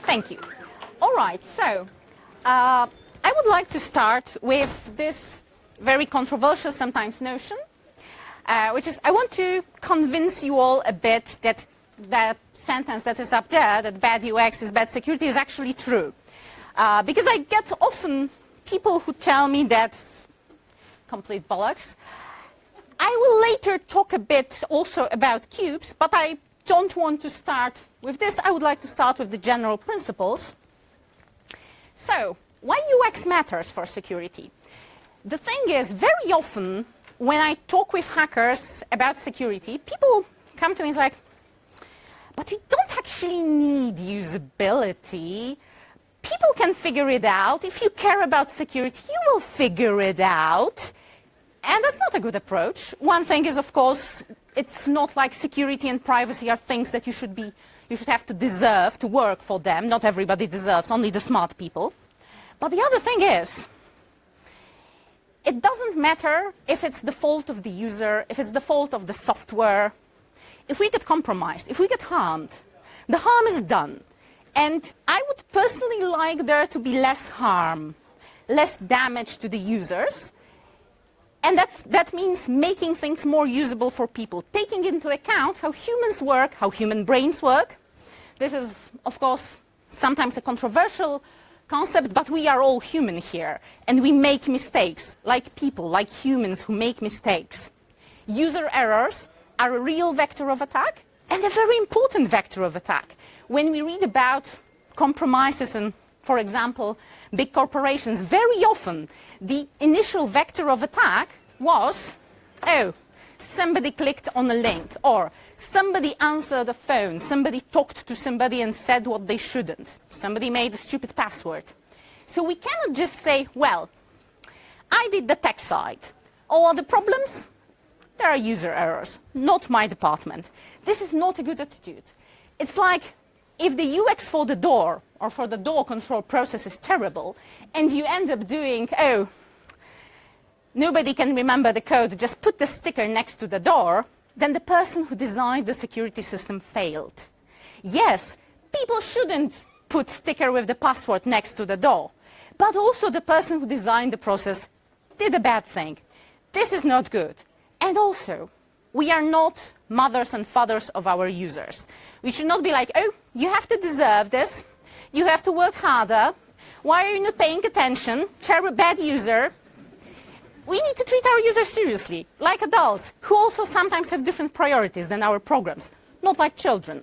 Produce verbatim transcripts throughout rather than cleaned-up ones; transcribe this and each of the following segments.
Thank you. All right, so uh, I would like to start with this very controversial sometimes notion, uh, which is I want to convince you all a bit that that sentence that is up there, that bad U X is bad security, is actually true. Uh, because I get often people who tell me that's complete bollocks. I will later talk a bit also about cubes, but I don't want to start with this. I would like to start with the general principles. So, why U X matters for security? The thing is, very often when I talk with hackers about security, people come to me and say, like, but you don't actually need usability. People can figure it out. If you care about security, you will figure it out. And that's not a good approach. One thing is, of course, it's not like security and privacy are things that you should be, you should have to deserve to work for them. Not everybody deserves, only the smart people. But the other thing is, it doesn't matter if it's the fault of the user, if it's the fault of the software. If we get compromised, if we get harmed, the harm is done. And I would personally like there to be less harm, less damage to the users. And that's, that means making things more usable for people, taking into account how humans work, how human brains work. This is, of course, sometimes a controversial concept, but we are all human here, and we make mistakes, like people, like humans who make mistakes. User errors are a real vector of attack, and a very important vector of attack. When we read about compromises and, for example, big corporations, very often the initial vector of attack was, oh, somebody clicked on a link, or somebody answered the phone, somebody talked to somebody and said what they shouldn't, somebody made a stupid password. So we cannot just say, well, I did the tech side. All other problems? There are user errors, not my department. This is not a good attitude. It's like if the U X for the door or for the door control process is terrible, and you end up doing, oh, nobody can remember the code, just put the sticker next to the door, then the person who designed the security system failed. Yes, people shouldn't put sticker with the password next to the door, but also the person who designed the process did a bad thing. This is not good. And also, we are not mothers and fathers of our users. We should not be like, oh, you have to deserve this, you have to work harder, why are you not paying attention, terrible, bad user. We need to treat our users seriously, like adults, who also sometimes have different priorities than our programs, not like children.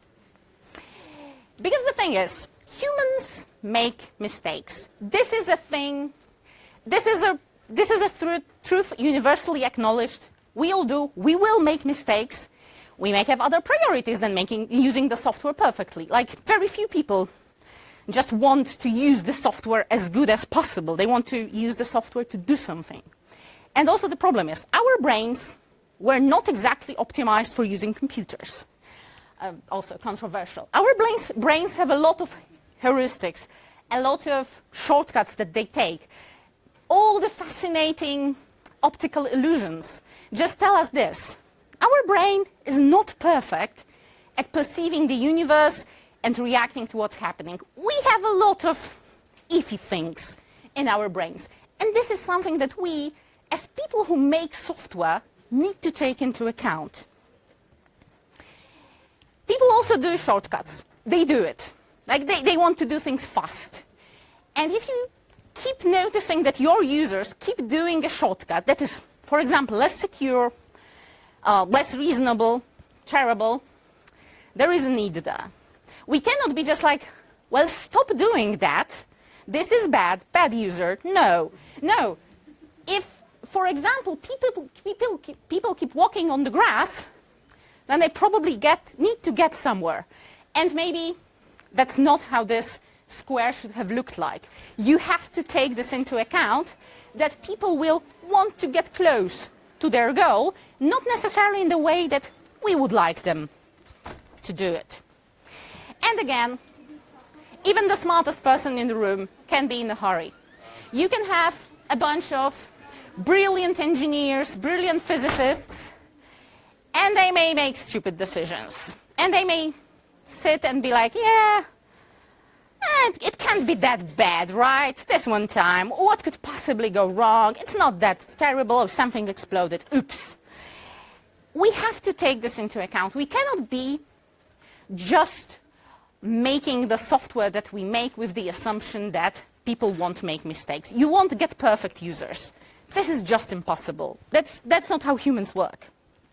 Because the thing is, humans make mistakes. This is a thing, this is a, this is a tr truth universally acknowledged. We all do, we will make mistakes. We may have other priorities than making, using the software perfectly. Like, very few people just want to use the software as good as possible. They want to use the software to do something. And also the problem is, our brains were not exactly optimized for using computers. Uh, also controversial. Our brains, brains have a lot of heuristics, a lot of shortcuts that they take. All the fascinating optical illusions just tell us this. Our brain is not perfect at perceiving the universe and reacting to what's happening. We have a lot of iffy things in our brains. And this is something that we, as people who make software, need to take into account. People also do shortcuts. They do it. Like they, they want to do things fast. And if you keep noticing that your users keep doing a shortcut that is, for example, less secure, uh, less reasonable, terrible, there is a need there. We cannot be just like, well, stop doing that. This is bad, bad user. No, no. If, for example, people, people, people keep walking on the grass, then they probably get, need to get somewhere. And maybe that's not how this square should have looked like. You have to take this into account, that people will want to get close to their goal, not necessarily in the way that we would like them to do it. And again, even the smartest person in the room can be in a hurry. You can have a bunch of brilliant engineers, brilliant physicists, and they may make stupid decisions. And they may sit and be like, yeah, And it can't be that bad, right? This one time, what could possibly go wrong? It's not that terrible if something exploded. Oops. We have to take this into account. We cannot be just making the software that we make with the assumption that people won't make mistakes. You won't get perfect users. This is just impossible. That's, that's not how humans work.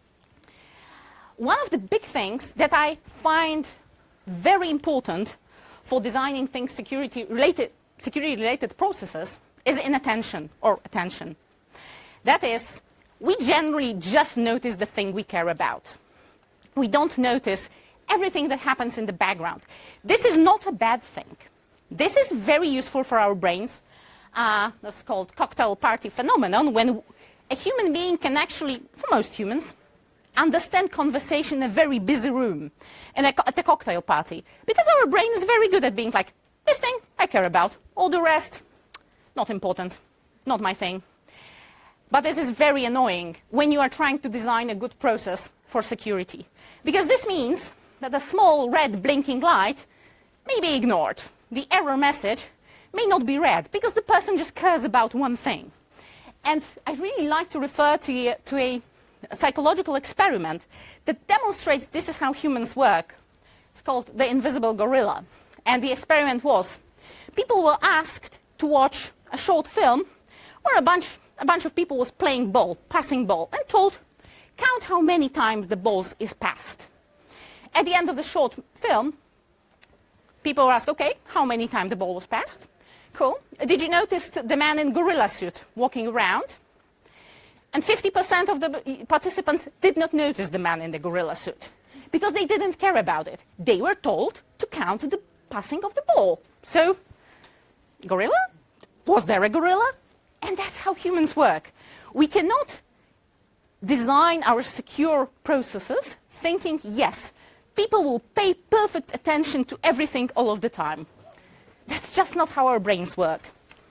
One of the big things that I find very important for designing things security-related security-related processes is inattention or attention. That is, we generally just notice the thing we care about. We don't notice everything that happens in the background. This is not a bad thing. This is very useful for our brains. Uh, that's called cocktail party phenomenon, when a human being can actually, for most humans, understand conversation in a very busy room in a, at a cocktail party. Because our brain is very good at being like, this thing I care about, all the rest, not important, not my thing. But this is very annoying when you are trying to design a good process for security. Because this means that a small red blinking light may be ignored. The error message may not be read because the person just cares about one thing. And I really like to refer to a, to a psychological experiment that demonstrates this is how humans work. It's called the invisible gorilla. And the experiment was, people were asked to watch a short film where a bunch, a bunch of people was playing ball, passing ball, and told, count how many times the ball is passed. At the end of the short film, people were asked, okay, how many times the ball was passed? Cool. Did you notice the man in gorilla suit walking around? And fifty percent of the participants did not notice the man in the gorilla suit because they didn't care about it. They were told to count the passing of the ball. So, gorilla? Was there a gorilla? And that's how humans work. We cannot design our secure processes thinking, yes, people will pay perfect attention to everything all of the time. That's just not how our brains work.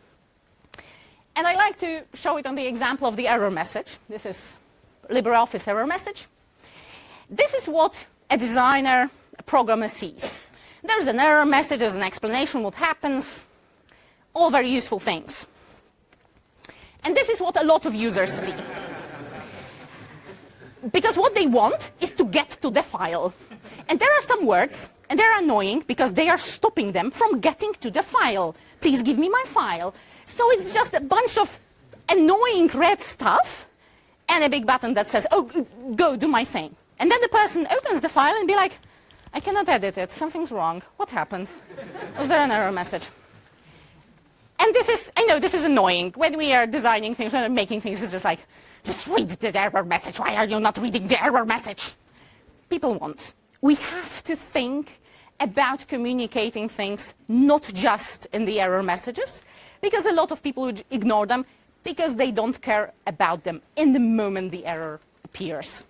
And I like to show it on the example of the error message. This is LibreOffice error message. This is what a designer, a programmer sees. There's an error message, there's an explanation what happens, all very useful things. And this is what a lot of users see. Because what they want is to get to the file. And there are some words, and they're annoying because they are stopping them from getting to the file. Please give me my file. So it's just a bunch of annoying red stuff and a big button that says, oh, go do my thing. And then the person opens the file and be like, I cannot edit it. Something's wrong. What happened? Was there an error message? And this is, I know this is annoying. When we are designing things, when we're making things, it's just like, just read the error message. Why are you not reading the error message? People want. We have to think about communicating things not just in the error messages, because a lot of people would ignore them because they don't care about them in the moment the error appears.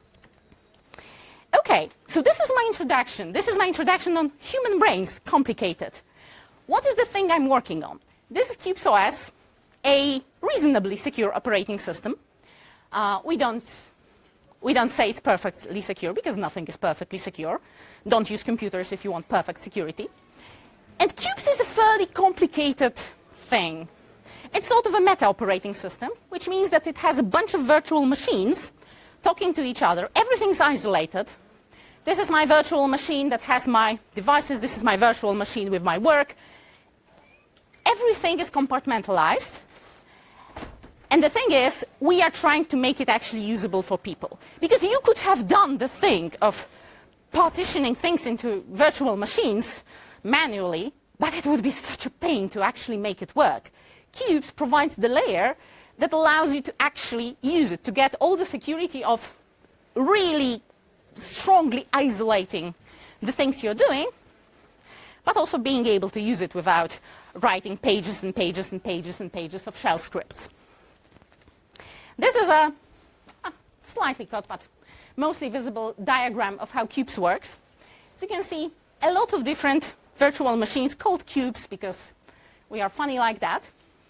Okay, so this is my introduction. This is my introduction on human brains, complicated. What is the thing I'm working on? This is CubesOS, a reasonably secure operating system. Uh, we don't We don't say it's perfectly secure because nothing is perfectly secure. Don't use computers if you want perfect security. And Cubes is a fairly complicated thing. It's sort of a meta operating system, which means that it has a bunch of virtual machines talking to each other. Everything's isolated. This is my virtual machine that has my devices. This is my virtual machine with my work. Everything is compartmentalized. And the thing is, we are trying to make it actually usable for people. Because you could have done the thing of partitioning things into virtual machines manually, but it would be such a pain to actually make it work. Cubes provides the layer that allows you to actually use it, to get all the security of really strongly isolating the things you're doing, but also being able to use it without writing pages and pages and pages and pages of shell scripts. This is a, a slightly cut but mostly visible diagram of how Cubes works. As you can see, a lot of different virtual machines called Cubes because we are funny like that.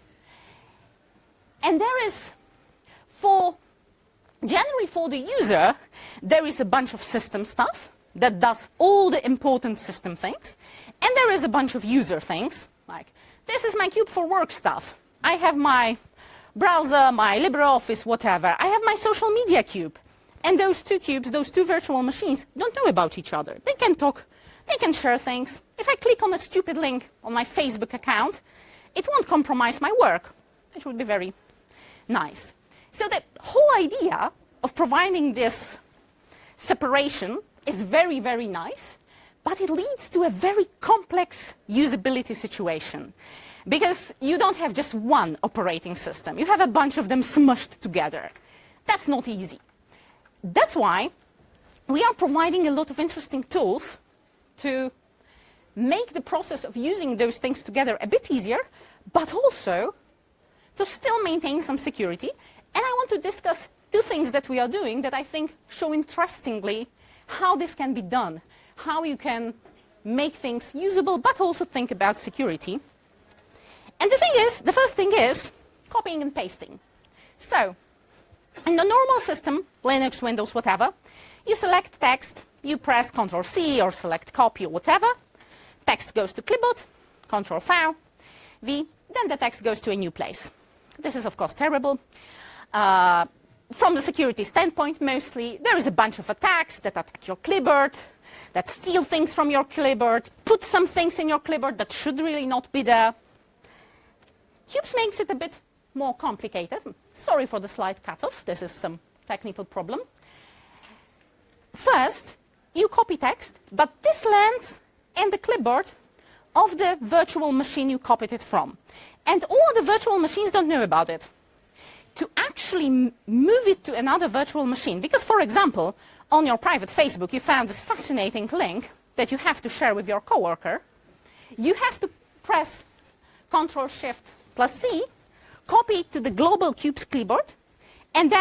And there is, for generally for the user, there is a bunch of system stuff. that does all the important system things. And there is a bunch of user things, like this is my cube for work stuff. I have my browser, my LibreOffice, whatever. I have my social media cube. And those two cubes, those two virtual machines, don't know about each other. They can talk, they can share things. If I click on a stupid link on my Facebook account, it won't compromise my work, which would be very nice. So the whole idea of providing this separation is very, very nice, but it leads to a very complex usability situation. Because you don't have just one operating system. You have a bunch of them smushed together. That's not easy. That's why we are providing a lot of interesting tools to make the process of using those things together a bit easier, but also to still maintain some security. And I want to discuss two things that we are doing that I think show interestingly how this can be done, how you can make things usable, but also think about security. And the thing is, the first thing is copying and pasting. So, in the normal system, Linux, Windows, whatever, you select text, you press control C or select copy or whatever, text goes to clipboard, control V, then the text goes to a new place. This is, of course, terrible. Uh, from the security standpoint, mostly, there is a bunch of attacks that attack your clipboard, that steal things from your clipboard, put some things in your clipboard that should really not be there. Qubes makes it a bit more complicated. Sorry for the slight cutoff. This is some technical problem. First, you copy text, but this lands in the clipboard of the virtual machine you copied it from. And all the virtual machines don't know about it. To actually m move it to another virtual machine, because, for example, on your private Facebook, you found this fascinating link that you have to share with your coworker, you have to press control shift plus C, copy it to the global Qubes clipboard, and then